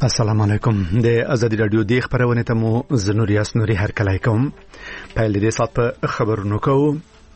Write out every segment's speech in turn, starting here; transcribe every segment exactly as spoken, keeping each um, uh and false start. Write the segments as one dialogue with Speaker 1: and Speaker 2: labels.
Speaker 1: السلام علیکم. د ازادي رادیو د خبرونه ته مو زنوریاس نوري هر کله کوم په لدې سات په خبرونو کوم.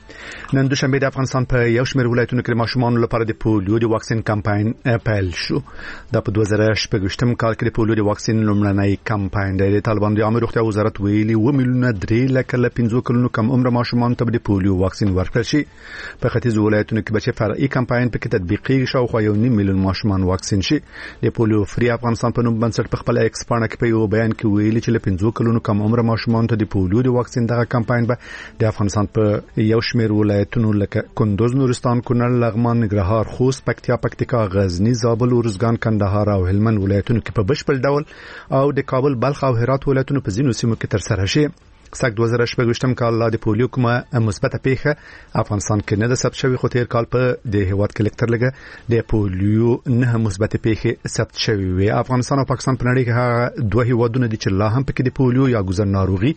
Speaker 1: نن دوشنبه د افغانستان په یو شمېر ولایتونو کې ماشومان لپاره د پولیو د واکسین کمپاین پیل شو. د په دوه زره شپږم کال کې د پولیو د واکسین لومړنی کمپاین د طالبان د عامه روغتیا وزارت ویلي و میلیونه درې لکه له پنځه کلونو کم عمر ماشومان ته د پولیو واکسین ورکړل شي. په ختیځ ولایتونو کې بچي فرعي کمپاین په کې تطبیقي شاوخوا یو نیم میلیون ماشومان واکسین شي. د پولیو فری افغانستان په نوم بنسټ په خپل ایکس پاڼه کې په یو بیان کې ویلي چې له پنځه کلونو کم عمر ماشومان ته د پولیو د واکسین دغه کمپاین به د افغانستان په یو شمېر ولایتونو لکه کندوز، نورستان، کونړ، لغمان، ننګرهار، خوست، پکتیا، پکتیکا، غزنی، زابل، ارزګان، کندهار او هلمند ولایتونو کې په بشپړ ډول او د کابل، بلخ او هرات ولایتونو په ځینو سیمو کې تر سره شي. سږ دوه زره شپږم کال لا د پولیو کومه مثبته پیښه افغانستان کې نه ده ثبت شوې، خو تیر کال په د هیواد کې لکتر لګه د پولیو نه مثبته پیښه ثبت شوې وي. افغانستان او پاکستان په نړۍ کې هغه دوه هیوادونه دي چې لا هم پکې د پولیو یا ګوزن ناروغي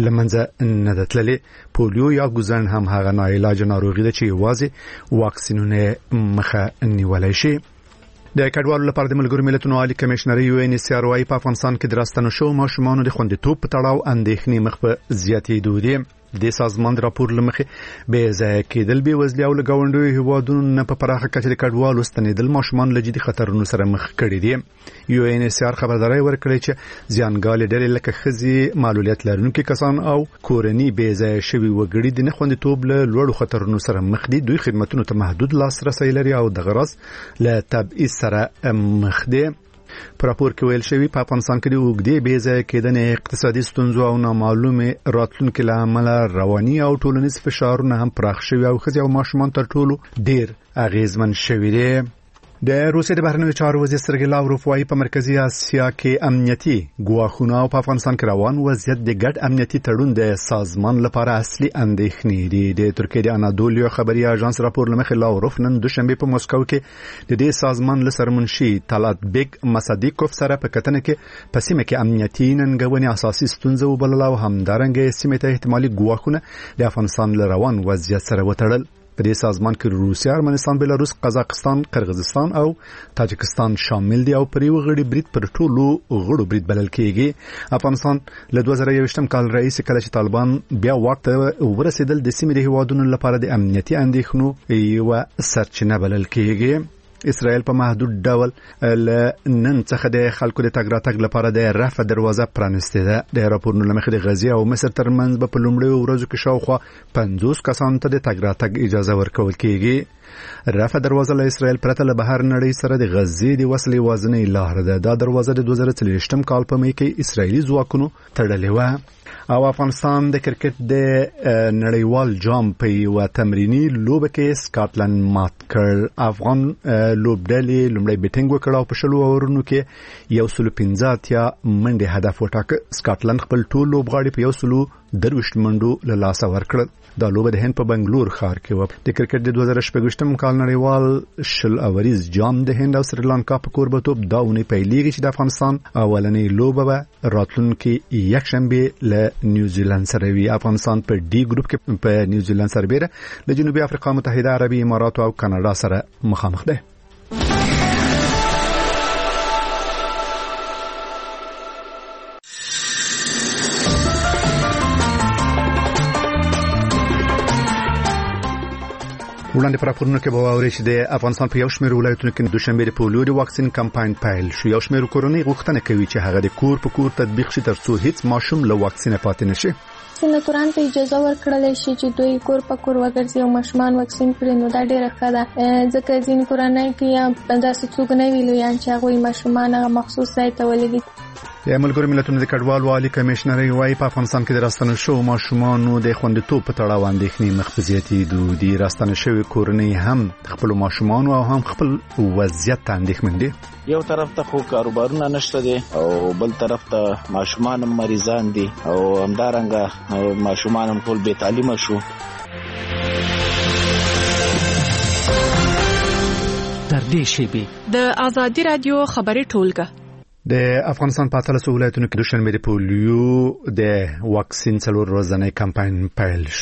Speaker 1: لمنځه نه ده تللې. پولیو یا ګوزن هم هغه ناعلاج ناروغي ده چې یوازې واکسینونه مخه نیولای شي. د کډوالو لپاره د ملګرو ملتونو عالی کمشنر یو ان ایچ سی آر وايي په افغانستان کې د راستنو شو ماشومان د خوندیتوب په تړاو اندېښنې مخ په زیاتېدو دي. د سازمان راپور لمخې به ځای کېدل به وزلي او لګاونډي هیوادونو نه په پراخه کچه د کډوالو ستنېدل ماشومان له جدي خطرونو سره مخ کړي دي. یو ان ایچ سی آر خبرداري ورکړې چې زیانګالې ډېرې لکه خزي معلولیت لرونکي کسان او کورنۍ به ځای شوي وګړي د نه خوندیتوب له لوړو خطرونو سره مخ دي. دوی خدماتونو ته محدود لاسرسي لري او د غرض له تبعیض سره مخ دي. په راپور کې ویل شوی په افغانستان کې د اوږدې بې ځای کېدنې اقتصادي ستونزو او نامعلومې راتلونکو له امله رواني او ټولنیز فشارونه هم پراخ شوي او ښځې او ماشومان تر ټولو ډېر اغېزمن شوي دي. د روسیې د بهرنیو چارو وزیر سرګی لاوروف وايي په مرکزی اسیا کې امنیتي ګواښونه او په افغانستان کې روان وضعیت د ګډ امنیتي تړون د سازمان لپاره اصلي اندېښنې دي. د ترکیې د انادولیا خبري اژانس راپور لمخې لاوروف نن دوشنبه په مسکو کې د دې سازمان له سرمنشي طلعت بیگ مصدیقوف سره په کتنه کې په سیمه کې امنیتي ننګونې اساسي ستونزې وبلل او همدارنګه سیمه ته احتمالي ګواښونه د افغانستان له روان وضعیت سره وتړل. په دې سازمان کې روسیا، ارمنستان، بلاروس، قزاقستان، قرغیزستان او تاجکستان شامل دي او پر یو غړي برید پر ټولو غړو برید بلل کېږي. افغانستان له دوه زره یوویشتم کال رئیس کله چې طالبان بیا واک ته ورسېدل د سیمې د هیوادونو لپاره د امنیتي اندېښنو یو سرچینه بلل کېږي. اسرائیل په محدود ډول نن څخه د خلکو د تګ راتګ لپاره د رفح دروازه پرانستې ده. د راپورونو لمخې د غزې او مصر ترمنځ په لومړیو ورځو کې شاوخوا پنځوس کسانو ته د تګ راتګ اجازه ورکول کېږي. رفح دروازه له اسرائیل پرته له بهر نړۍ سره د غزې د وصل یوازینۍ لار ده. دا دروازه د دوه زره څلوېښتم کال په می کې اسرائیلي ځواکونو تړلې وه. او افغانستان د کرکټ د نړیوال جام په یو تمرینی لوبه کې سکاټلند مات کړ. افغان لوبډلې لومړی بیټینګ وکړ او په شلو اورونو کې یو سل پنځه اتیا منډې هدف وټاکه. سکاټلند خپل ټول لوبغاړي په یو سلو درویشت منډو له لاسه ورکړل. دا لوبه د هند په بنگلور ښار کې و. د کرکټ د دوه زره شپږم کال نړیوال شل اوریز جام د هند او سریلانکا په کوربتوب دا اونۍ پیلېږي چې د افغانستان اولنۍ لوبه به راتلونکي یکشنبه له نیوزیلند سره وي. افغانستان په ډي ګروپ کې په نیوزیلند سربېره له جنوبي افریقا، متحده عربي امارات او کاناډا سره مخامخ ده. وړاندې پر راپورونو کې به واورئ چې د افغانستان په یو شمېر ولایتونو کې دوشنبه د پولیو د واکسین کمپاین پیل شو. یو شمېر کورنۍ غوښتنه کوي چې هغه د کور په کور تطبیق شي ترڅو هیڅ ماشوم له واکسین پاتې نشي.
Speaker 2: سېناتوران ته اجازه ورکړل شي چې دوی کور په کور وګرځي او ماشومان واکسین کړي. نو دا ډیره ښه ده ځکه ځینې کورنۍ کې داسې څوک نه وي لویان چې هغوی ماشومان هغه مخصوص ځای ته ولېږي.
Speaker 1: د ملګرو ملتونو د کډوالو عالی کمشنر وايي په افغانستان کې د راستنو شو ماشومانو د خوندیتوب په تړاو اندېښنې مخ په زیاتېدو دي. راستنه شوی کورنۍ هم خپل ماشومان او هم خپل وضعیت ته اندېښمن دي.
Speaker 3: یو طرف ته خو کاروبارونه نشته دي او بل طرف ته ماشومان مریضان دي او همدارنګه ماشومان هم ټول بې تعلیمه شو.
Speaker 4: تر دې شیبې د ازادي رادیو خبري ټولګه
Speaker 1: د افغانستان په اتلس ولایتونو کې دوشنبه د پولیو د واکسین څلور ورځنی کمپاین پیل شو.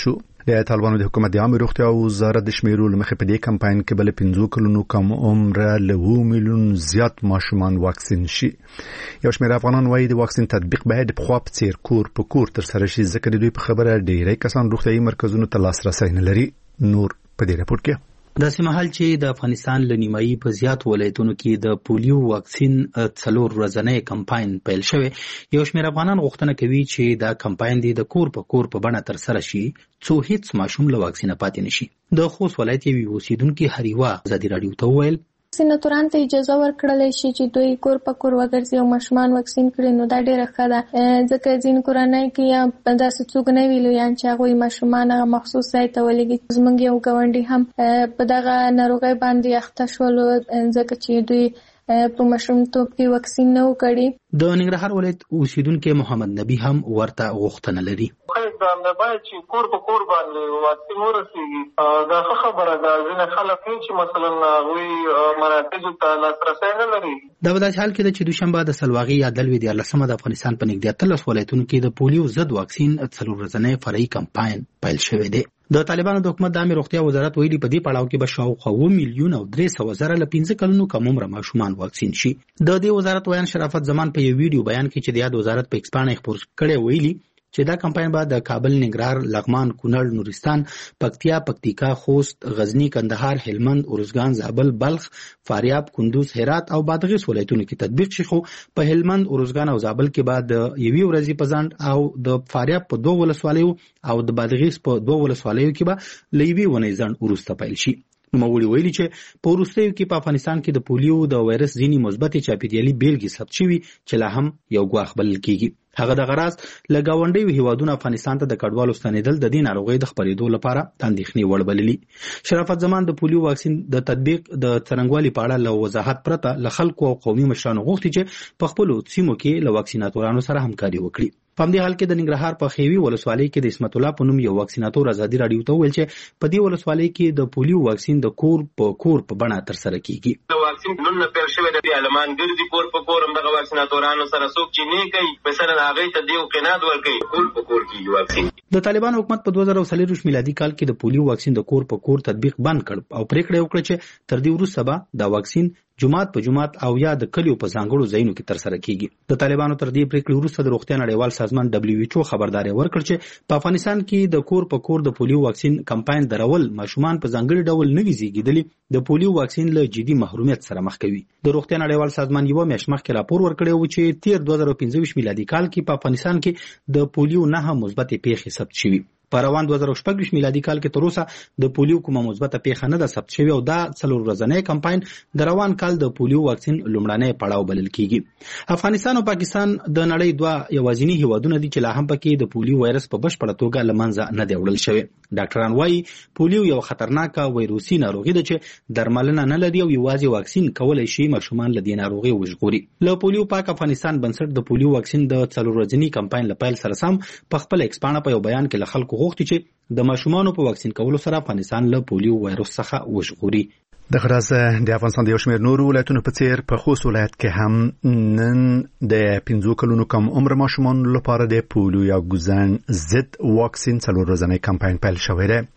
Speaker 1: د طالبانو د حکومت د عامه روغتیا وزارت د شمیرو لمخې په دې کمپاین کې بل پنځه کلونو کم عمر له اووه میلیون زیات ماشومان واکسین شي. یو شمېر افغانان وايي د واکسین تطبیق باید په خوا په څیر کور په کور تر سره شي، ځکه د دوی په خبره ډیری کسان روغتیايي مرکزونو ته لاسرسی نه لري. نور په دې راپور کې
Speaker 5: داسې مهال چې د افغانستان له نیمایي په زیات ولایتونو کې د پولیو واکسین څلور ورځنی کمپاین پیل شوی، یو شمېر افغانان غوښتنه کوي چې دا کمپاین دی د کور په کور په بڼه ترسره شي څو هیڅ ماشوم له واکسینه پاتې نشي. د خوست ولایت یوې اوسیدونکي هریوا ازادي راډیو ته وویل
Speaker 2: سیناتوران ته اجازه ورکړلی شي چې دوی کور په کور وګرځي او ماشومان واکسین کړي، نو دا ډېره ښه ده، ځکه ځینې کورنۍ کې یا داسې څوک نه وي لویان چې هغوی ماشومان هغه مخصوص ځای ته ولېږي. زموږ یو ګاونډي هم په دغه ناروغۍ باندې اخته شولو ځکه چې دوی په ماشومتوب کې واکسین نه و کړی.
Speaker 5: د ننګرهار ولایت اوسیدونکي محمد نبی هم ورته غوښتنه لري.
Speaker 6: باید چې کور په کور باندې واکسین ورسېږي، دا ښه خبره ده. ځینې خلک وایي چې مثلا هغوی مراکزو ته لاسرسی نه لري.
Speaker 5: دا په داسې حال کې ده چې دوشنبه د سلواغې یا دلوي دیارلسمه د افغانستان په نږدې اتلس ولایتونو کې د پولیو ضد واکسین څلور ورځنی فرعي کمپاین پیل شوی دی. د طالبانو د حکومت د عامه روغتیا وزارت ویلي په دې پړاو کې به شاوخوا اووه میلیون او درې سوه زره له پنځه کلونو کم عمره ماشومان واکسین شي. د دې وزارت ویان شرافت زمان په یو ویډیو بیان کې چې د یاد وزارت په ایکس باندې خپور کړی ویلي چې دا کمپاین به د کابل، ننګرهار، لغمان، کونړ، نورستان، پکتیا، پکتیکا، خوست، غزنی، کندهار، هلمند، ارزګان، زابل، بلخ، فاریاب، کندوز، هرات او بادغیس ولایتونو کې تطبیق شي. خو په هلمند، ارزګان او زابل کې به د یوې ورځې په ځنډ او د فاریاب په دوه ولسوالیو او د بادغیس په دوه ولسوالیو کې به له یوې ونې ځنډ وروسته پیل شي. نوموړي ویلي چې په وروستیو کې په افغانستان کې د پولیو د وایرس ځینې مثبتې چاپېریالي بیلګې ثبت شوي چې لا هم یو ګواښ بلل کېږي. هغه د غراز له ګاونډیو هیوادونو افغانستان ته د کډوالو ستنېدل د دې ناروغۍ د خپرېدو لپاره د اندېښنې وړ بللي. شرافت زمان د پولیو واکسین د تطبیق د څرنګوالي په اړه له وضاحت پرته له خلکو او قومي مشرانو غوښتي چې په خپلو سیمو کې له واکسیناتورانو سره همکاري وکړي. په همدې حال کې د ننګرهار په خیوي ولسوالۍ کې د اسمت الله په نوم یو واکسیناتور ازادي راډیو ته وویل چې په دې ولسوالۍ کې د پولیو واکسین د کور په کور په بڼه ترسره کیږي.
Speaker 7: د واکسین نن نه پیل شوی دی، علمان ګرځي کور په کور هم دغه واکسیناتورانو سره څوک چې نه کوي مثلا هغه ته دیو قناعت ورکوي، کور په کور کیږي واکسین.
Speaker 5: د طالبان حکومت په دوه زره څلور میلادي کال کې د پولیو واکسین د کور په کور تطبیق بند کړ او پریکړه وکړه چې تر دې وروسته به دا واکسین جمعات په جمعات او یا د کلیو په ځانګړو ځایونو کې ترسره کیږي. د طالبانو تر دې پریکړې وروسته د روغتیا نړیوال سازمان دبليو ایچ او خبرداري ورکړ چې په افغانستان کې د کور په کور د پولیو واکسین کمپاین درول ماشومان په ځانګړي ډول نه وي زیږیدلي د پولیو واکسین له جدي محرومیت سره مخ کوي. د روغتیا نړیوال سازمان یو میاشت مخکې راپور ورکړی و چې تیر دوه زره پنځه میلادي کال کې په افغانستان کې د پولیو نه مثبتې پیښې ثبت شوي. په روان دوه زره شپږ میلادي کال کې تر اوسه د پولیو کومه مثبته پیښه نه ده ثبت شوې او دا څلور ورځنی کمپاین د روان کال د پولیو واکسین لومړنی پړاو بلل کیږي. افغانستان او پاکستان د نړۍ دوه یوازینی هیوادونه دي چې لا هم پکې د پولیو وایرس په بشپړه توګه له منځه نه دی وړل شوی. ډاکټران وايي پولیو یو خطرناکه وایروسي ناروغي ده چې درملنه نه لري او یوازې واکسین کولای شي ماشومان له دې ناروغي وژغوري. له پولیو پاک افغانستان بنسټ د پولیو واکسین د څلور ورځنی کمپاین لپاره سره سم په خپل ایکسپانه په یو بیان کې له خلکو غوښتي چې د ماشومانو په واکسین کولو سره افغانستان له پولیو وایرس څخه وژغوري.
Speaker 1: د غراز د افغانستان د یو شمېر نورو ولایتونو په څیر په خوست ولایت کې هم نن د پنځه کلونو کم عمر ماشومانو لپاره د پولیو یا ګوزن ضد واکسین څلور ورځنی کمپاین پیل شوی دی.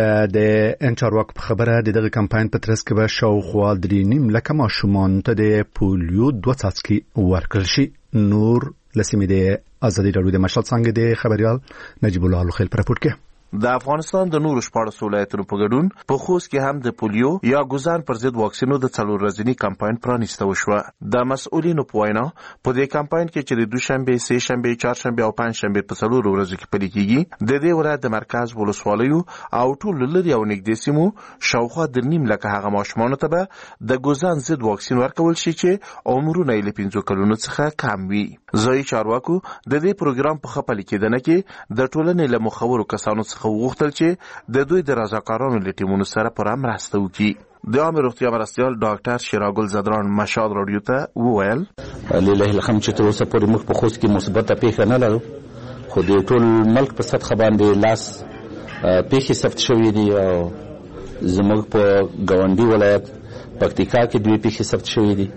Speaker 1: د انچارواک په خبره د دغه کمپاین په ترڅ کې به شاوخوا درې نیم لکه ماشومان ته د پولیو دوه څاڅکي ورکړل شي. نور لسیمې د ازادي راډیو د مشهد څنګه د خبريال نجیب الله الخیل پر راپور کې
Speaker 8: د افغانستان د نورو شپاړس ولایتونو په ګډون په خوست کې هم د پولیو یا ګوزان پر ضد واکسینو د څلور ورځنی کمپاین پرانیسته وشوه. د مسؤلینو په وینا په دې کمپاین کې چې د دوشنبه، سه شنبه، چهارشنبه او پنځشنبه په څلور ورځو کې پلي کیږي، د دې ولایت د مرکز ولسوالیو او ټول لري او نږدې سیمو شاوخوا د نیم لکه هغه ماشومان ته به د ګوزان ضد واکسین ورکول شي چې عمرونه یې له پنځه کلونو څخه کم وي. ځای چارواکو د دې پروګرام په خپل کېدنه کې د ټولنې له مخورو کسانو څخه وغوښتل چې د دوی د رضاکارانو له ټیمونو سره پر مرسته وکړي. د عامه روغتیا مرستیال ډاکټر شیراګل زدران مشهد رادیو ته وویل
Speaker 9: لله الحمد چې تر اوسه پورې موږ په خوست کې مثبته پیښه نه لرو، خو د ټول ملک په سطح باندې لاس پیښې ثبت شوې دي او زموږ په ګاونډي ولایت پکتیکا کې دوی پیښې ثبت شوې دي.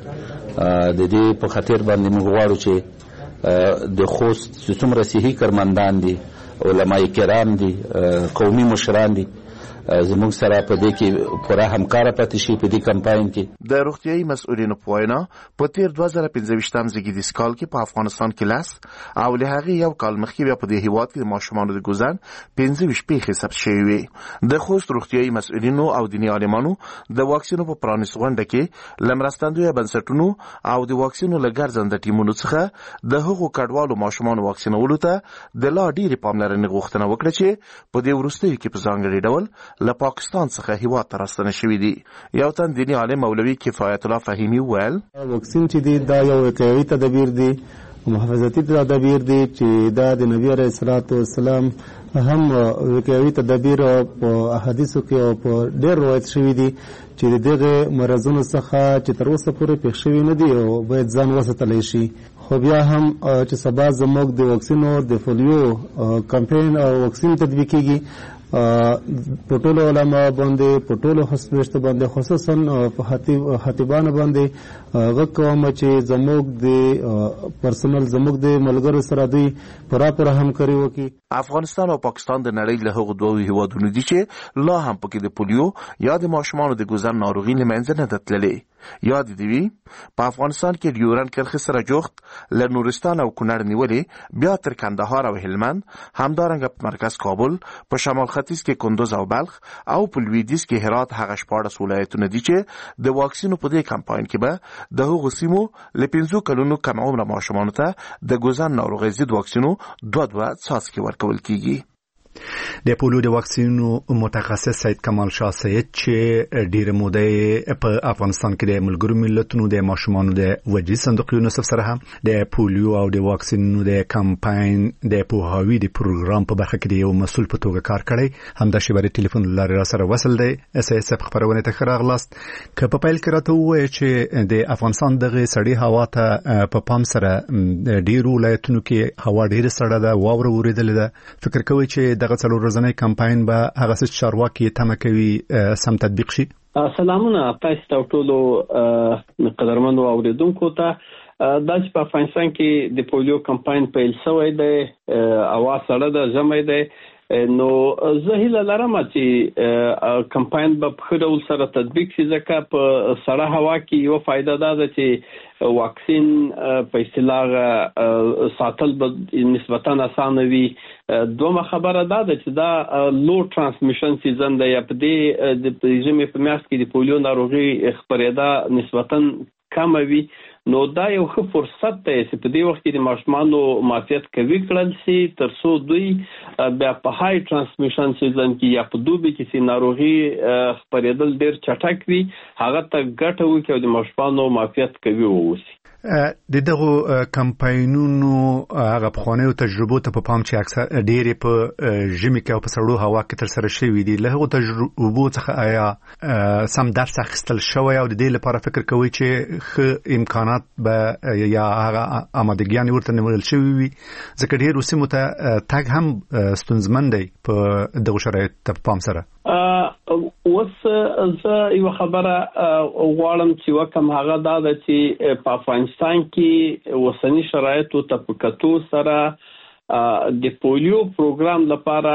Speaker 9: د دې په خاطر باندې موږ غواړو چې د خوست چې څومره صحي کارمندان دي علماء کرام دي، قومي مشران دي، زموږ سره په دې کې پوره همکاره پاتې شي په دې کمپاین کې.
Speaker 8: د روغتیايي مسؤلینو په وینا په تیر دوه زره پنځه زیږدیز کال کې په افغانستان کې لس او له هغې یو کال مخکې بیا په دې هیواد کې د ماشومانو د ګوزن پنځه ویشت پیښې ثبت شوې وې. د خوست روغتیايي مسؤلینو او دیني عالمانو د واکسینو په پرانیست غونډه کې له مرستندویه بنسټونو او د واکسینو له ګرځنده ټیمونو څخه د هغو کډوالو ماشومانو واکسینولو ته د لا ډېرې پاملرنې غوښتنه وکړه چې په دې وروستیو کې په ځانګړي ډول له پاکستان څخه هیواد ته راستنه شوي دي. یو تن دیني عالم مولوي کفایت الله فهیمي وویل
Speaker 10: واکسین چې دی دا یو وقایوي تدابیر دی، محافظتي تدابیر دی چې دا د نبی علیه الصلاة والسلام هم وقایوي تدابیر په احادیثو کې او په ډېر روایت شوي دي چې د دغه مرضونو څخه چې تر اوسه پورې پېښ شوي نه دي او باید ځان وساتلی شي. خو بیا هم چې سبا زموږ د واکسینو د پولیو کمپین او واکسین تطبیقېږي په ټولو علما باندې په ټولو حسبشته باندې خصوصا په خطیبانو باندې غږ کوم چې زموږ د پرسنل زموږ د ملګرو سره دوی پوره پوره همکاري وکړي.
Speaker 8: افغانستان او پاکستان د نړۍ له هغو دوو هیوادونو دي چې لا هم پکې د پولیو یا د ماشومانو د ګوزن ناروغي له منځه نه ده تللې. یاد دې وي په افغانستان کې د یوران کرښې سره جوخت له نورستان او کونړ نیولې بیا تر کندهار او هلمند، همدارنګه په مرکز کابل، په شمال ختیځ کې کندوز او بلخ او په لویدیځ کې هرات هغه شپاړس ولایتونه دي چې د واکسینو په دې کمپاین کې به د هغو سیمو له پنځو کلونو کم عمره ماشومانو ته د ګوزن ناروغۍ ضد واکسینو دوه دوه څاڅکي ورکول کیږي.
Speaker 1: د پولیو د واکسینو متخصص سید کمال شاه سید چې ډیره موده په افغانستان کې د ملګرو ملتونو د ماشومانو د وجې صندوق یونیسف سره هم د پولیو او د واکسینو د کمپاین د پوهاوی د پروګرام په برخه کې یو مسؤل په توګه کار کړی هم د شبري ټلیفون لارې را سره وصل دی. اس اس اف خبرونه ته خراغلاست که په پیل کې راته وایي چې د افغانستان دغه سړی هوا ته په پام سره ډیرو ولایتونو کې هوا ډیره سړه ده، واوره وریدلې ده. فکر کوي چې دغه څلور ورځنی کمپاین به هغه څه چارواکي تمه کوي سم تطبیق شي؟
Speaker 11: سلامونه تاسو ته ټولو قدرمنو اوریدونکو ته. دا چې په افغانستان کې د پولیو کمپاین پیل شوی دی، هوا سړه ده، ژمی دی، نو زه هیله لرم چې کمپاین به په ښه ډول سره تطبیق شي، ځکه په سړه هوا کې یوه فایده دا ده چې واکسین په اصطلاح ساتل به نسبتا اسانه وي. دومره خبره دا ده چې دا لو ترانسمیشن سیزن دی، یا په دې د ژمي په میاشت کې د پولیو ناروغي خپرېدا نسبتا کمه وي. نو دا یو ښه فرصت دی چې په دې وخت کې د ماشومانو معافیت قوي کړل شي، تر څو دوی بیا په های ترانسمیشن سیزن کې یا په دوبي کې چې ناروغي خپرېدل ډېر چټک وي هغه ته ګټه وکړي او د ماشومانو معافیت قوي واوسي.
Speaker 1: د دغه کمپاینونو هغه پخوانیو تجربو ته په پام چې اکثر ډېرې په ژمي کې او په سړو هوا کې تر سره شوي دي، له هغو تجربو څخه آیا سم درس اخیستل شوی او د دې لپاره فکر کوي چې ښه امکانات به یا هغه آمادګیانې ورته نیول شوي وي؟ ځکه ډېرو سیمو ته تګ هم ستونزمن دی په دغو شرایطو ته په پام سره.
Speaker 11: اوس زه یوه خبره غواړم چې وکم، هغه دا ده چې په افغانستان کې اوسني شرایطو ته په کتو سره د پولیو پروګرام لپاره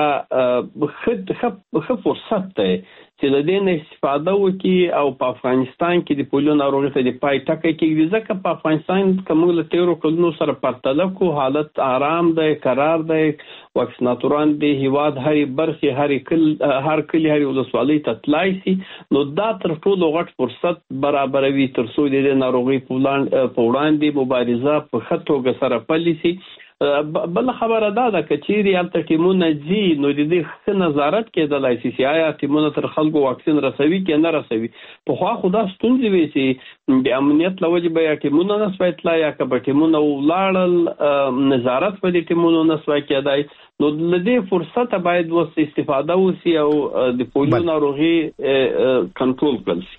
Speaker 11: ښه فرصت دی چې له دې نه استفاده وکړي او په افغانستان کې د پولیو ناروغۍ ته د پای ټکی کېږدي، ځکه په افغانستان که موږ له تېرو کلونو سره پرتله کړو حالت آرام دی، قرار دی، واکسیناتوران د هیواد هرې برخې هرې کل هر کلي هرې ولسوالۍ ته تلای شي. نو دا تر ټولو غټ فرصت برابروي تر څو د دې ناروغۍ په وړاندې مبارزه په ښه توګه سره پلي شي. بل خبره دا ده که چیرې هلته ټیمونه ځي نو د دې ښه نظارت کېدلی شي چې آیا ټیمونه تر خلکو واکسین رسوي که نه رسوي. پخوا خو دا ستونزې وې چې د امنیت له وجې به یا ټیمونه نه سوی تلای یا که به ټیمونه ولاړل نظارت به د ټیمونو نه سوی کېدی. نو له دې فرصته باید اوس استفاده وشي او د پولیو ناروغي کنټرول کړل شي.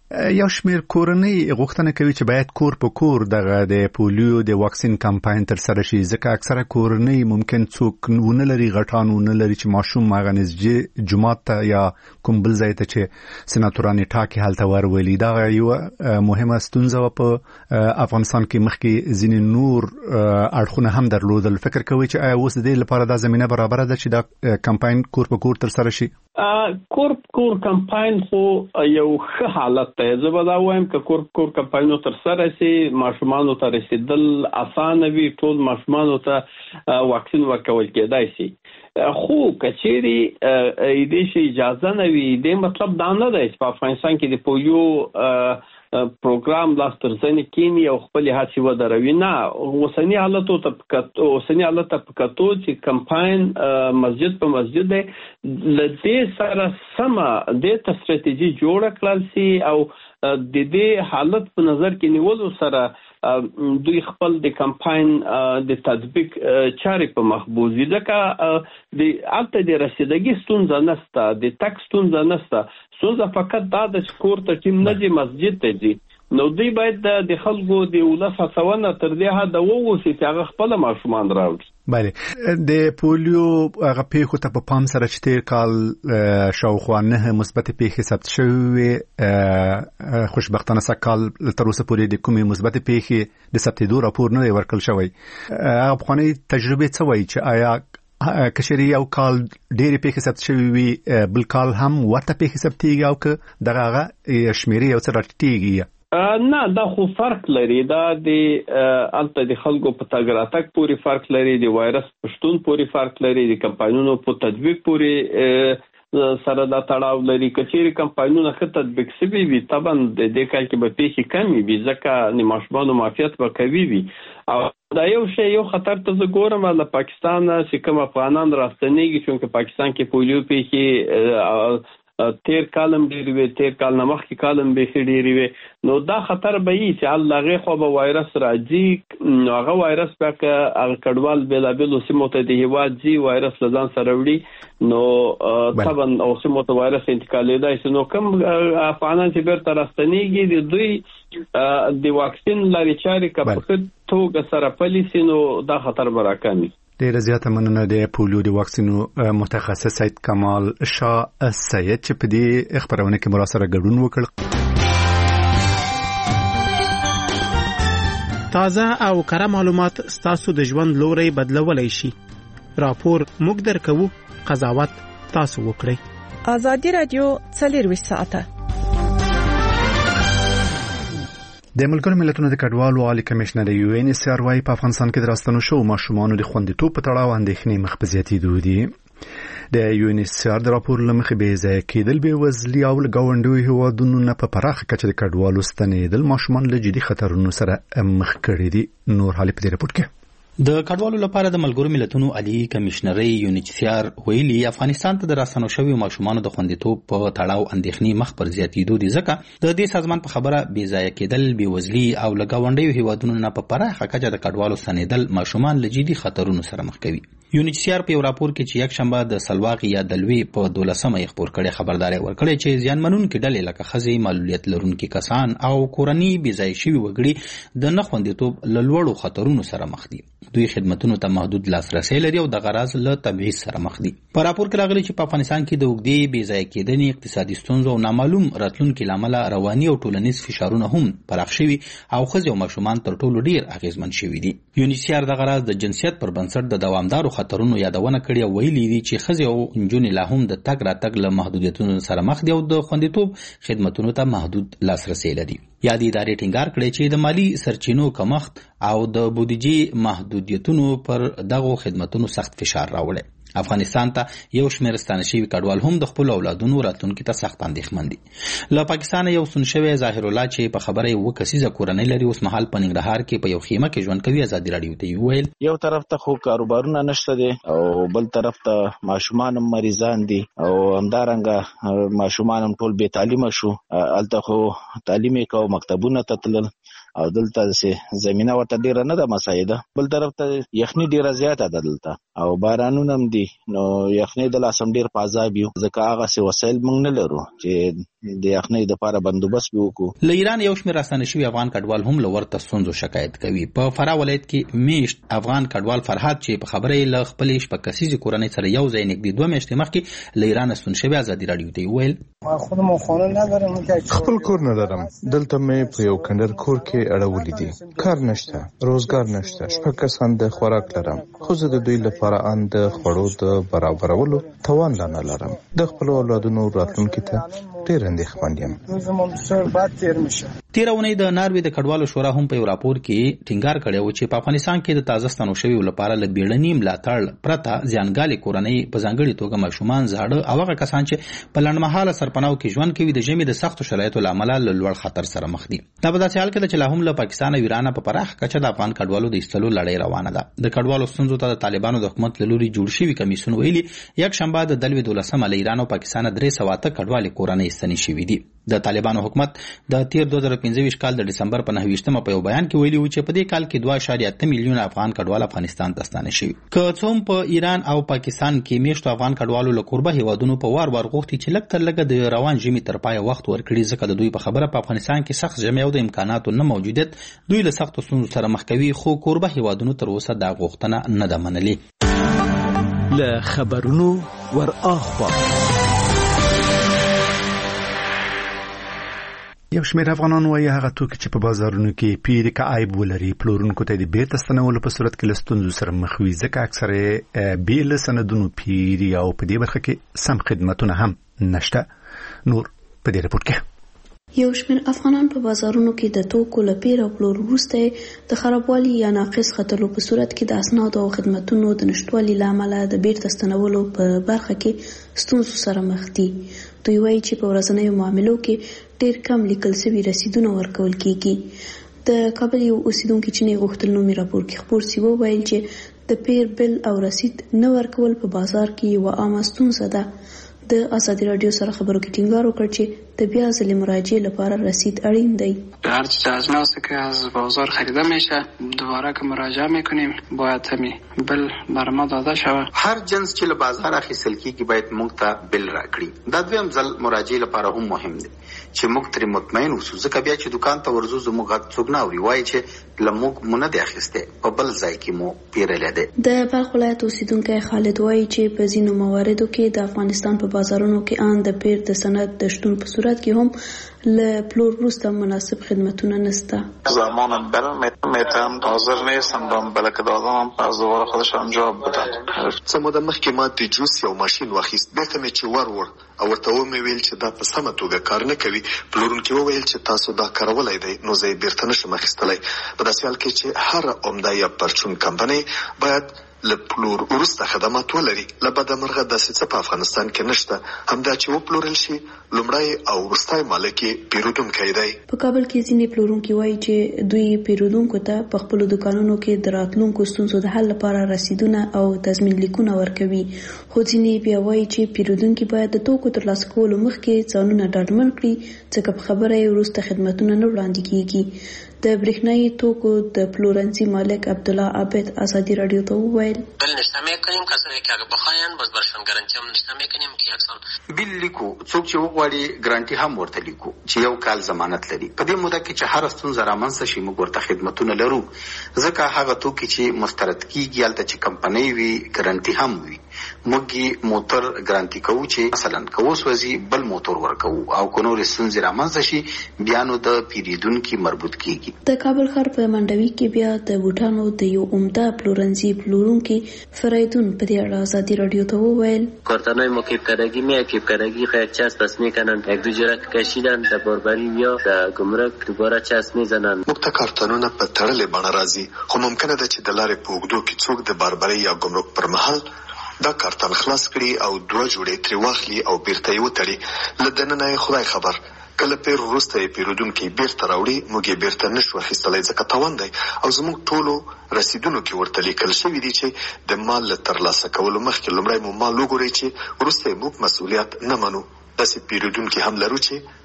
Speaker 1: یو شمېر کورنۍ غوښتنه کوي چې باید کور په کور دغه د پولیو د واکسین کمپاین تر سره شي، ځکه اکثره کورنۍ ممکن څوک ونه لري غټان ونه لري چې ماشوم هغه نږدې جومات ته یا کوم بل ځای ته چې سناتوران ټاکي هلته ورولي. دا یو مهمه ستونزه وه په افغانستان کې. مخکې ځینې نور اړخونه هم درلودل. فکر کوي چې آیا اوس د دې لپاره دا زمینه برابره ده چې دا کمپاین کور په کور تر سره شي؟
Speaker 11: کور کور کمپاین خو یو ښه حالت دی. زه به دا وایم که کور کور کمپاینو تر سره شي، ماشومانو ته رسیدل اسانه وي، ټول ماشومانو ته واکسین ورکول کېدای شي. خو کچېرې دې شي اجازه نه وي، دې مطلب دا نه دی چې په افغانستان کې د پولیو پروګرام لاس تر زنې کینی او خپل هڅې ودروي. نه، اوسنی حالت ته اوسنی حالت ته پکاتو چې کمپاین مسجد په مسجد دی، لدې سره سمه د ستراتیژي جوړه کړل شي او د دې حالت په نظر کې نیولو سره دوی خپل د کمپاین د تطبیق چارې په مخ بوزي. ځکه د الته د رسیدګي ستونزه نشته، د تک ستونزه نشته، ستونزه فقط دا د کور ته ټیم نه دی مسجد ته دی. نو دوی باید د خلکو د ولس هڅونه تر دې حده ووسي چې هغه خپل ماشومان راوړي.
Speaker 1: بله، د پولیو هغه پیښو ته په پام سره چې تیر کال شاوخوا نه مثبت پیښې ثبت شوې، خوشبختانه سږ کال تر اوسه پورې د کومې مثبت پیښې د ثبتېدو راپور نه دی ورکړل شوی. هغه پخوانۍ تجربې څه وایي چې آیا کشري یو کال ډېرې پیښې ثبت شوې وي، بل کال هم ورته پیښې ثبتېږي او که دغه هغه شمېرې یو څه راټیټېږي؟
Speaker 11: نه، دا خو فرق لري. دا د الته د خلکو په تګ راتګ پورې فرق لري، د وایرس په شتون پورې فرق لري، د کمپاینونو په تطبیق پورې سره دا تړاو لري. کچېرې کمپاینونه ښه تطبیق شوي وي، طبعا د دې کال کې به پیښې کمې وي ځکه د ماشومانو معافیت به قوي وي. او دا یو شی یو خطر ته زه ګورم له پاکستان چې کوم افغانان راستنېږي، چونکه پاکستان کې پولیو پیښې تیر کالم ډېرې وي، تیر کال نه مخکې کالم بیخي ډېرې وي. نو دا خطر به وي چې هل هغې خوا به وایرس راځي، نو هغه وایرس بیا که هغه کډوال بېلابېلو سیمو ته د هېواد ځي، وایرس له ځان سره وړي، نو طبعا او سیمو ته وایرس انتقالېدای شي. نو کوم افغانان چې بیرته راستنېږي، د دوی د واکسین لارې چارې که په ښه توګه سره پلي شي، نو دا خطر به راکمي.
Speaker 1: ډیره زیاته مننه د پولیو د واکسینو متخصص سید کمال شاه سید چې په دې خبرونه کې مراسره ګډون وکړ.
Speaker 12: تازه او کره معلومات ستاسو د ژوند لوري بدلولای شي. راپور موږ درکوو، قضاوت تاسو وکړئ.
Speaker 4: ازادي رادیو څلور ساعته
Speaker 1: د ملګرو ملتونو د کډوالو عالی کمشنر یو ان ایس ار وايي په افغانستان کې د راستنو شو ماشومانو د خوندیتوب په تړاو اندېښنې مخ په زیاتېدو دي. د یو ان ایس ار د راپور لمخې بې ځایه کېدل، بې وزلي او له ګاونډیو هېوادونو نه په پراخه کچه د کډوالو ستنېدل ماشومان له جدي خطرونو سره مخ کړي دي. نور حالې په دې راپور کې.
Speaker 5: د کډوالو لپاره د ملګرو ملتونو عالی کمشنري یو ان ایچ سی آر ویلي افغانستان ته د راستنو شویو ماشومانو د خوندیتوب په تړاو اندېښنې مخ پر زیاتېدو دي، ځکه د دې سازمان په خبره بې ځایه کېدل، بې وزلي او له ګاونډیو هېوادونو نه په پراخه کچه د کډوالو ستنېدل ماشومان له جدي خطرونو سره مخ کوي. یو ان ایچ سی آر په یو راپور کې چې یک شنبه د سلواغ یا دلوي په دولسمه یې خپور کړی خبرداري ورکړې چې زیانمنونکي ډلې لکه ښځې، معلولیت لرونکي کسان او کورنۍ بې ځایه شوي وګړي د نه خوندیتوب له لوړو خطرونو سره مخ دي. دوی خدمتونو ته محدود لاسرسی لري او د غراض له تبعیض سره مخ دي. په راپور کې راغلي چې په افغانستان کې د اوږدې بې ځایه کېدنې، اقتصادي ستونزو او نامعلوم راتلونکي له امله رواني او ټولنیز فشارونه هم پراخ شوي او ښځې او ماشومان تر ټولو ډېر اغېزمن شوي دي. یو ان ایچ سی آر د غراض د جنسیت پر بنسټ د دوامدارو خطرونو یادونه کړې او ویلي دي چې ښځې او نجونې لا هم د تګ راتګ له محدودیتونو سره مخ دي او د خوندیتوب خدمتونو ته محدود لاسرسی لري. یا د ادارې ټینګار کړی چې د مالی سرچینو کمښت او د بودیجې محدودیتونو پر دغو خدمتونو سخت فشار راوړی. افغانستان ته یو شمېر ستانه شوي کډوال هم د خپلو اولادونو راتلونکي ته سخت اندېښمن دي. له پاکستانه یو ستون شوی ظاهر الله چې په خبره یې اووه کسیزه کورنۍ لري، اوس مهال په ننګرهار کې په یو خیمه کې ژوند کوي. ازادي راډیو ته یې وویل
Speaker 3: یو طرف ته خو کاروبارونه نشته دي او بل طرف ته ماشومان هم مریضان دي او همدارنګه ماشومان هم ټول بې تعلیمه شو. هلته خو تعلیم یې کوو، مکتبونه ته تلل او دلته زمینه ورته ډیره نه ده مساعده. بل طرف ته یخني ډیره زیاته ده دلته او بارانونه هم دي نو یخنۍ د لاسم ډیر پازاب یو ځکه هغه څه وسایل موږ نه لرو چې د یخنۍ د لپاره بندوبست وکړو.
Speaker 5: له ایران یو شمېر راستانه شوي افغان کډوال هم له ورته ستونزو شکایت کوي. په فراه ولایت کې میشت افغان کډوال فرهاد چې په خبره له خپلې شپږ کسیزې کورنۍ سره یو ځای نږدې دوه میاشتې مخکې له ایران ستون شوی ازادي راډیو ته وویل
Speaker 13: خپل کور نه لرم، دلته مې په یو کندر کور کې اړولې دي، کار نشته، روزګار نشته، شپږ کسان د خوراک لرم، خو زه د دوی لپاره ان د خوړو د برابرولو توان لا نه لرم. د خپل اولادونو راتلونکي ته ډېر اندېښمن یم.
Speaker 5: تېره اونۍ د ناروې د کډوالو شورا هم په یو راپور کې ټینګار کړی و چې په افغانستان کې د تازه ستنو شویو لپاره له بیړني ملاتړ پرته زیانګالې کورنۍ په ځانګړې توګه ماشومان، زاړه او هغه کسان چې په لنډمهاله سرپناو کې ژوند کوي د ژمي د سختو شرایطو له امله له لوړ خطر سره مخ دي. دا په داسې حال کې ده چې لا هم له پاکستان او ایران په پراخه کچه د افغان کډوالو د ایستلو لړۍ روانه ده. د کډوالو ستونزو ته د طالبانو د حکومت له لوري جوړ شوي کمیسیون ویلي یک شنبه د دلوي دولسمه له ایران او پاکستان درې سوه اته کډوالې کورنۍ ستنې شوي دي. د طالبانو حکومت د تیر دوه زره پنځه کال د ډسمبر په نهه ویشتمه په یو بیان کې ویلي و چې په دې کال کې دوه اعشاریه اته میلیونه افغان کډوال افغانستان ته ستانه شوي. که څه هم په ایران او پاکستان کې میشتو افغان کډوالو له کوربه هیوادونو په وار وار غوښتي چې لږ تر لږه د روان ژمي تر پایه وخت ورکړي، ځکه د دوی په خبره په افغانستان کې سخت ژمی او د امکاناتو نه موجودیت دوی له سختو ستونزو سره مخ کوي، خو کوربه هیوادونو تر اوسه دا غوښتنه نه ده منلې.
Speaker 14: له خبرونو ور اخوا
Speaker 1: یو شمېر افغانان وایي هغه توکي چې په بازارونو کې پیری که عیب ولري پلورونکو ته د بیرته ستنولو په صورت کې له ستونزو سره مخ وي، ځکه اکثره بې له سندونو پیری او په دې برخه کې سم خدمتونه هم نشته. نور په دې رپورټ کې
Speaker 15: یو شمېر افغانان په بازارونو کې د توکو له پیر او پلور وروسته د خرابوالي یا ناقص خطرلو په صورت کې د اسنادو او خدمتونو د نشتوالي له امله د بیرته ستنولو په برخه کې ستونزو سره مخ دي. دوی وایي چې په ورځنیو معاملو کې ډېر کم لیکل شوي رسیدونه ورکول کیږي. د کابل یو اوسیدونکي چې نه غوښتل نومي راپور کې خپور سی وویل چې د پیر بل او رسید نه ورکول په بازار کې یوه عامه ستونزه ده. د ازادي راډیو سره خبرو کې ټینګار وکړ چې د بیا ځلې مراجعه لپاره رسید اړین دی.
Speaker 16: هر چیز از ناست که از بازار خریده میشه دوباره که مراجعه میکنیم باید همین بل بر ما داده شود.
Speaker 17: هر جنس چې له بازار اخیستل کیږي باید موږ ته بل راکړي. دا دویم ځل مراجعه لپاره هم مهم دی چې موږ ترې مطمئن اوسو، ځکه بیا چې دکان ته ورځو زموږ غږ څوک نه اوري، وایي چې له موږ مو نه دی اخیستی، په بل ځای کې مو پیرلی دی.
Speaker 15: د بلخ ولایت اوسیدونکی خالد وایي چې په ځینو مواردو کې د افغانستان په بازارونو کې ان د پیر د سند د شتون په صورت کې هم له پلور وروسته مناسب خدمتونه نسته.
Speaker 18: زمان بل میتونم حاضر نیستم دام بلکه دادم از دوباره خودشم جواب بدن.
Speaker 19: څه موده مخکې ما د جوس یو ماشین واخیست، بیرته مې چې ور وړ او ورته ومې ویل چې دا په سمه توګه کار نه کوي. پلورونکي وویل چې تاسو دا کارولی دی، نو زه یې بیرته نشم اخیستلی. په داسې حال کې چې هره عمده یا پرچون کمپنۍ باید له پلور وروسته خدمات ولري. له بده مرغه داسې څه په افغانستان کې نشته، همدا چې وپلورل شي لومړی او وروستی مالک یې پیرودونکی دی.
Speaker 15: په کابل کې ځینې پلورونکي وایي چې دوی پیرودونکو ته په خپلو دوکانونو کې د راتلونکو ستونزو د حل لپاره رسیدونه او تضمین لیکونه ورکوي، خو ځینې بیا وایي چې پیرودونکي باید د توکو ترلاسه کولو مخکې ځانونه ډاډمن کړي، ځکه په خبره یې وروسته خدمتونه نه وړاندې کیږي. د برېښنایي توکو د پلورنځي مالک عبدالله عابد ازادي راډیو ته وویل
Speaker 20: بل نشته میکنیم کسایی که اگه بخواین باز برشان گارانتی هم نشته میکنیم که یک سال
Speaker 17: بیل لیکو. څوک چې وغواړي ګارانټي هم ورته لیکو چې یو کال ضمانت لري. په دې موده کې چې هر ستونزه رامنځته شي موږ ورته خدمتونه لرو، ځکه هغه توکي چې مسترد کیږي هلته چې کمپنۍ وي ګارانټي هم وي. موږ موټر ګارانټي کوو چې مثلا که وسوځي بل موټر ورکوو، او که نورې ستونزې رامنځته شي بیا نو د پیرودونکي مربوط کیږي.
Speaker 15: د کابل ښار په منډوي کې بیا د بوټانو د یو عمده پلورنځي پلورونکي فریدون په دې اړه ازادي راډیو ته وویل
Speaker 20: کارتن‌های ما کیف‌کردگی می کیف‌کردگی یک چسب بس میکنن، یک دو جرات کشیدن در باربری یا در گمرک دوباره چسب میزنن.
Speaker 19: موږ ته کارتنونه په تړلې بڼه راځي، خو ممکنه ده چې د لارې په اوږدو کې څوک د باربرۍ یا ګمرک پر مهال دا کارتن خلاص کړي او دوه جوړې ترې واخلي او بیرته یې وتړي. له دننه یې خدای خبر کله پیر وروسته یې پیرودونکي بیرته راوړي، موږ یې بیرته نشو اخیستلی ځکه تاوان دی، او زموږ ټولو رسیدونو کې ورته لیکل شوي دي چې د مال له ترلاسه کولو مخکې لومړی مو مال وګورئ چې وروسته یې موږ مسؤلیت نه منو. داسې پیرودونکي هم لرو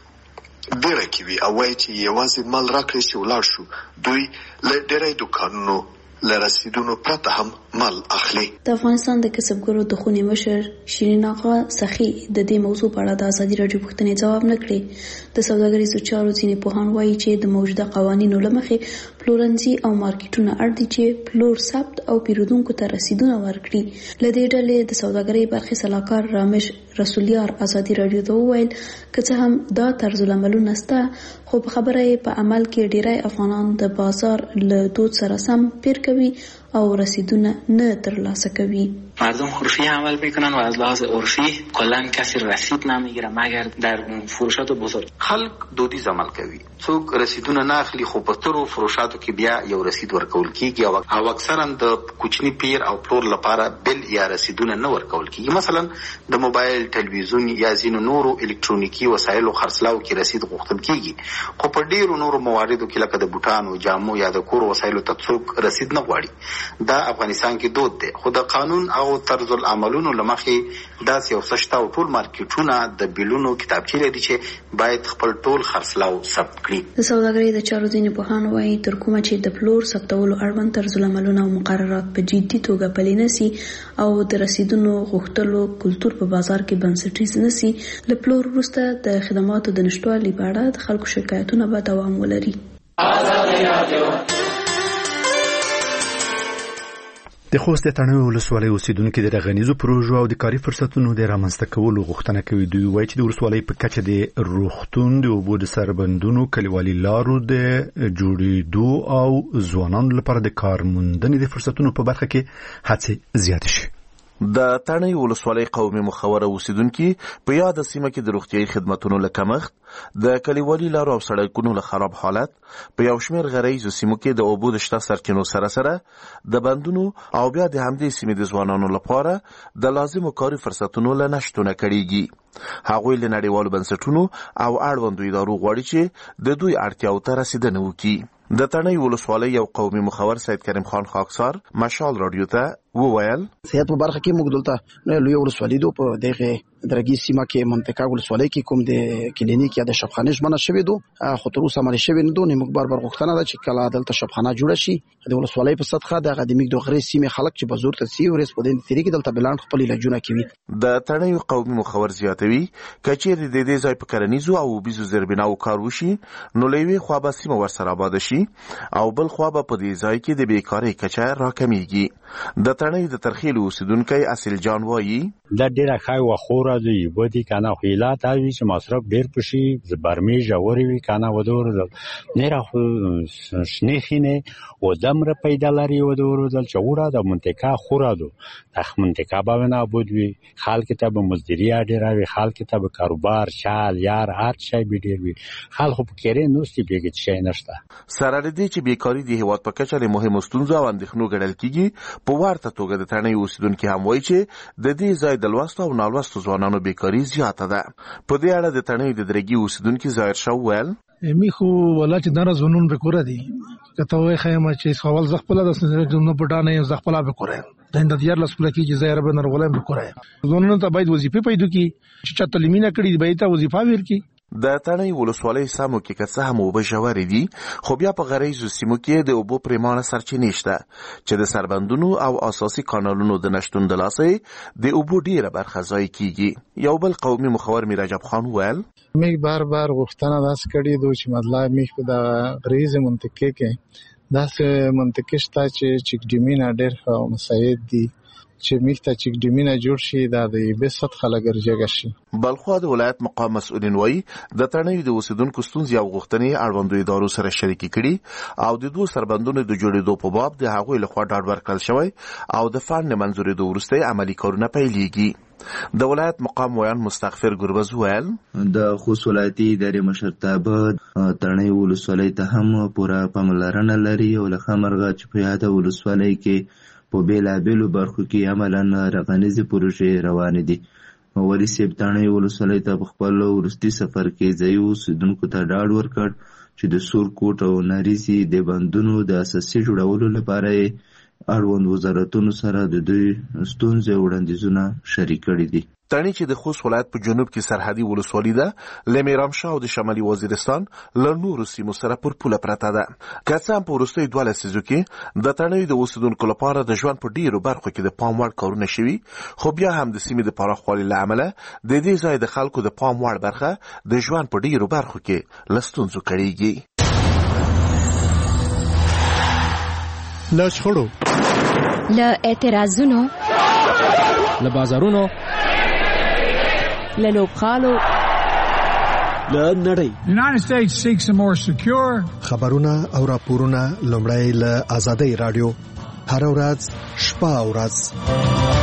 Speaker 19: چې بیړه کې وي او وایي چې یوازې مال راکړئ چې ولاړ شو. دوی له ډېری دوکانونو له رسیدونو پرته هم مال اخلي.
Speaker 15: د افغانستان د کسبګرو د خونې مشر شیرین آغا سخی د دې موضوع په اړه د ازادي راډیو پوښتنې ځواب نه کړی. د سوداګریزو چارو ځینې پوهان وایي چې د موجوده قوانینو له مخې پلورنځي او مارکیټونه اړ دي چې پلور ثبت او پیرودونکو ته رسیدونه ورکړي. له دې ډلې د سوداګرۍ برخې سلاکار رامش رسولیار ازادي راډیو ته وویل که څه هم دا طرز العملونه شته خو په خبره یې په عمل کې ډیری افغانان د بازار له دود سره سم پیر کوي او رسیدونه نه ترلاسه کوي.
Speaker 21: مردم عرفی عمل میکنن و از لحاظ عرفی کلا کسی رسید نمیگیره مگر در فروشات بزرگ.
Speaker 17: خلک دودیز عمل کوي. څوک رسیدونه نه اخلي خو په ترو فروشاتو کې بیا یو رسید ورکول کیږي او اکثرا د کوچنی پیر او پلور لپاره بل یا رسیدونه نه ورکول کیږي. مثلا د موبایل، ټلویزیون یا ځینو نورو الکترونیکی وسایلو خرڅلاو کې رسید غوښتل کیږي خو په ډیرو نورو مواردو کې لکه د بوټانو، جامو یا د کور وسایلو ته څوک رسید نه غواړي. دا افغانستان کې دود دی خو د قانون او طرز العملونو لمخې داسې یو څه شته او ټول مارکیټونه د بیلونو کتابچې لري چې باید خپل ټول خرڅلاو ثبت کړي.
Speaker 15: د سوداګرۍ د چارو ځینې پوهان وایي تر کومه چې د پلور ثبتولو اړوند طرز العملونه او مقررات په جدي توګه پلي نشي او د رسیدونو غوښتلو کلتور په بازار کې بنسټیز نشي، له پلور وروسته د خدماتو د نشټوالي په اړه د خلکو شکایتونه به دوام ولري.
Speaker 1: د خوست د تڼیو ولسوالۍ اوسیدونکو د غنیزو پروژو او د کاري فرصتونو د رامنځته کولو غوښتنه کوي. دوی وایي چې د ولسوالۍ په کچه د روغتون، د اوبو د سربندونو، کلیوالي لارو د جوړېدو او ځوانانو لپاره د کار موندنې د فرصتونو په برخه کې هڅې زیاتې شي.
Speaker 8: د تڼیو ولسوالۍ قومي مخوره اوسیدونکي په یاد سیمه کې د روغتیايي خدماتونو له کمښت، د کلیوالي لارو او سړکونو له خراب حالت، په یو شمېر غریزو سیمو کې د اوبو د شته سرچینو سره سره د بندونو او بیا د همدې سیمې د ځوانانو لپاره د لازمو کاري فرصتونو له نشتونه کړيږي. هغوی له نړیوالو بنسټونو او اړوندو ادارو غواړي چې د دوی اړتیاو ته رسیدنه وکړي. د تڼیو ولسوالۍ یو قومي مخور سید کریم خان خاکسار مشال رادیو ته وویل
Speaker 22: صحت په برخه کې موږ دلته لوی ولسوالۍ دو په دغه درګي سیمه کې منطقه ولسوالۍ کې کوم د کلینیک یا د شفخانه ژمنه شوی دو خو تر اوسه مری شوی نه دو. موږ بار بار غوښتنه ده چې کله دلته شفخانه جوړه شي د ولسوالۍ په سطحه د اکاډمیک د غری سیمه خلک چې بزرګ ته سی ورس په دې طریقې دلته بلان خپل علاجونه کوي.
Speaker 8: د تڼیو قومي مخور زیاتوي کچېر د دې ځای په کرنیزو او بيزو زربیناو کار وشي نو لوی خو به سیمه ورسره آباد شي او بل خو به په دې ځای کې د بیکاری کچه راکمیږي. د تڼیو د ترخیل اوسیدونکو اصل جان وایي
Speaker 23: دا ډیره خای و خوره دی بودی کنه خیلات اوی چې مصرف ډیر پشي برمی جوړی وی کنه ودور نه را شنیخینه و دمر پیدا لري ودور دل چوره د منطقه خوره دو د منطقه باندې بودوی خال کتاب مزدوری ډیر وی خال کتاب کاروبار شال یار هر شی به ډیر وی خال خو پکې نوستي بیګت شي نشته.
Speaker 8: سره دې چې بیکاری د هیواد په کچه له مهمه ستونزو او اندېښنو ګڼل کیږي په ورته توګه د تڼیو اوسیدونکو هم وایي چې د دې ځای د لوستو او نالوستو ځوانانو بیکاری زیاته ده. په دې اړه د تڼیو د درګي اوسیدونکو ظاهر شو ویل
Speaker 24: میخو ولا چې دغه زونون به کوره دي کته وای خیمه چې سوال زغپله د سنځنه پټانه زغپلا به کوره د دیار لسکول کې چې زهره به نرغله به کوره زونون ته باید وظیفه پیدا کی چې چا تعلیمینه کړي به ته وظیفه ورکی.
Speaker 8: د تڼیو ولسوالۍ سمو کې که څه هم اوبه ژورې دي خو بیا په غریزو سیمو کې د اوبو پریمانه سرچینې شته چې د سربندونو او اساسي کانالونو د نشتون د لاسه د اوبو ډیره برخه ضایع کیږي. یو بل قومي مخور میرجب خان ویل
Speaker 25: میک بار بار غوښتنه داس کړي دوی چې مطلب میک په د غریزه منطقه کې داسې منطقه شته چې چک ډیمینا ډیر ښه مساعد دي چې میک ته چک ډیمینا جوړ شي دا د به سطح لګرځي شي.
Speaker 8: بلخو د ولایت مقام مسؤلین وایي د تڼیو د اوسیدونکو ستونزې او غوښتنې اړوندو ادارو سره شریکې کړي او د دوه سربندونو د جوړېدو په باب د هغوی لخوا ډاډ ورکړل شوی او د فن منظورېدو وروسته عملي کارونه پیلېږي. د ولایت مقام ویان مستغفر ګربز ویل
Speaker 26: د خوست ولایتي ادارې مشرتابه تڼیو ولسوالۍ ته هم پوره پاملرنه لري او له خمرغه چې په یاده ولسوالۍ کې په بیلابیلو برخو کې عملاً رغنیزې پروژې روانې دي. ولی صاحب تڼیو ولسوالۍ ته په خپل وروستي سفر کې ځایي اوسیدونکو ته ډاډ ورکړ چې د سور کوټ او ناریزي د بندونو د اساسي جوړولو لپاره اړوند وزارتونو سره د دوی ستونزې وړاندیزونه شریک کړي دي.
Speaker 8: تڼي چې د خوست ولایت په جنوب کې سرحدي ولسوالي ده، له میرامشاه او د شمالي وزیرستان له نورو سیمو سره پر پوله پرته ده. که څه هم په وروستیو دوه لسیزو کې د تڼیو د اوسېدونکو لپاره د ژوند په ډېرو برخو کې د پام وړ کارونه شوي، خو بیا هم د سیمې د پراخوالي له امله د دې ځای د خلکو د پام وړ برخه د ژوند په ډېرو برخو کې له ستونزو کړېږي.
Speaker 12: له شخړو،
Speaker 2: له اعتراضونو،
Speaker 6: له بازارونو،
Speaker 2: له لوبغالو،
Speaker 6: له نړۍ.
Speaker 7: United States seeks a more secure.
Speaker 9: خبرونه او راپورونه لومړی له آزادۍ رادیو هر ورځ شپه او ورځ